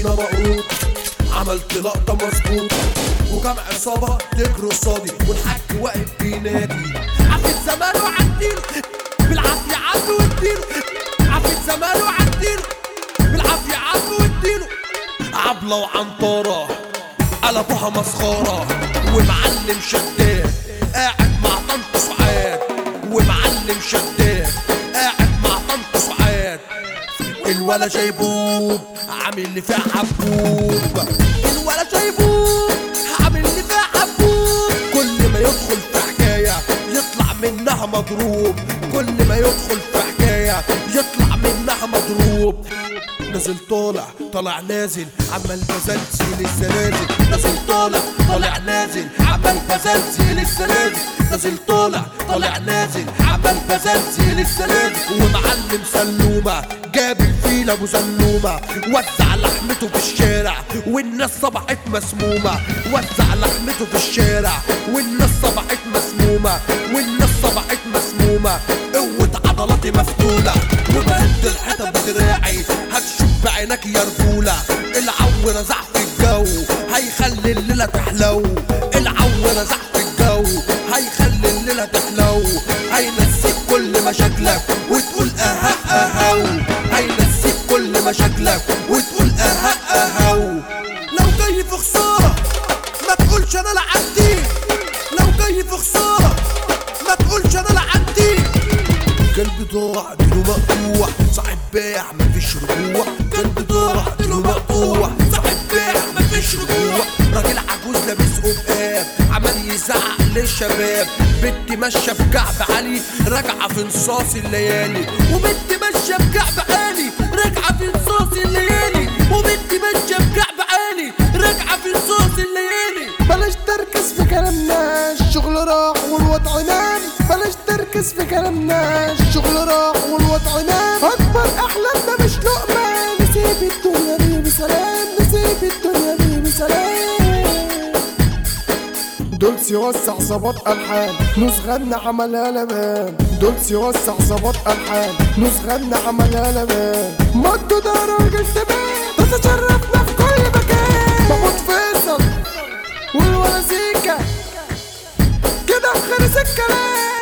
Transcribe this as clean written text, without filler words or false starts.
هنا مقروط، عملت لقطة مظبوطة وكم عصابة تجري قصادي والحاج واقف بينادي عفت زمان وعديله بالعافية عدوا واديله، عفت زمان وعديله بالعافية عدوا واديله. عبلة وعنطرة قلبوها مسخرة ومعلم شداد قاعد مع طنط سعاد، ومعلم شداد قاعد مع طنط سعاد. الولا جايبوب عامل لي فيها حبوب، الولا جايبوب عامل لي فيها حبوب. كل ما يدخل في حكاية يطلع منها مضروب، كل ما يدخل في حكاية يطلع منها مضروب. نازل طالع طالع نازل عمال بزلزل الزلازل، نازل طالع طالع نازل عمال بزلزل الزلازل، نازل طالع طالع نازل عمال بزلزل الزلازل. ومعلم سلومة جاب الفيل ابو سلومة وزع لحمته في الشارع والناس صبحت مسمومة، وزع لحمته في الشارع والناس صبحت مسمومة، والناس صبحت مسمومة. قوة عضلاتي مفتولة وبهد الحيطة بدراعي، هتشوف بعينك يا رجولة. العو نزع في الجو هيخلي الليلة تحلو، العو نزع في الجو هيخلي الليلة تحلو. هينسيك كل مشاكلك وتقول اها اهو، هينسيك كل مشاكلك وتقول اها اهو. لو جاي في خسارة ما تقولش انا لعبتي، لو جاي في خسارة ما تقولش انا لعبتي. قلبي ضاع ديله مقطوع صاحب بايع مفيش رجوع، قلبي ضاع ديله مقطوع صاحب بايع مفيش رجوع. راجل عجوز لابس قبقاب عمال يزعق للشباب، بنت ماشيه بكعب عالي راجعه في نصاص الليالي، وبنت ماشيه بكعب عالي راجعه في نصاص الليالي، وبنت ماشيه بكعب عالي راجعه في نصاص الليالي. بلاش تركز في كلامنا الشغل راح والوضع نام، بلاش تركز في كلامنا الشغل راح والوضع نام. اكبر احلامنا مش لقمه، نسيب الدنيا دي بسلام، نسيب الدنيا دي بسلام. دولسي وسع ظبط الحان نسغنا عملها لبان، دولسي وسع ظبط الحان نسغنا عملها لبان. مدو ده راجل تمام تتشرفنا في كل مكان، محمود فيصل والولا زيكا كده خلص الكلام.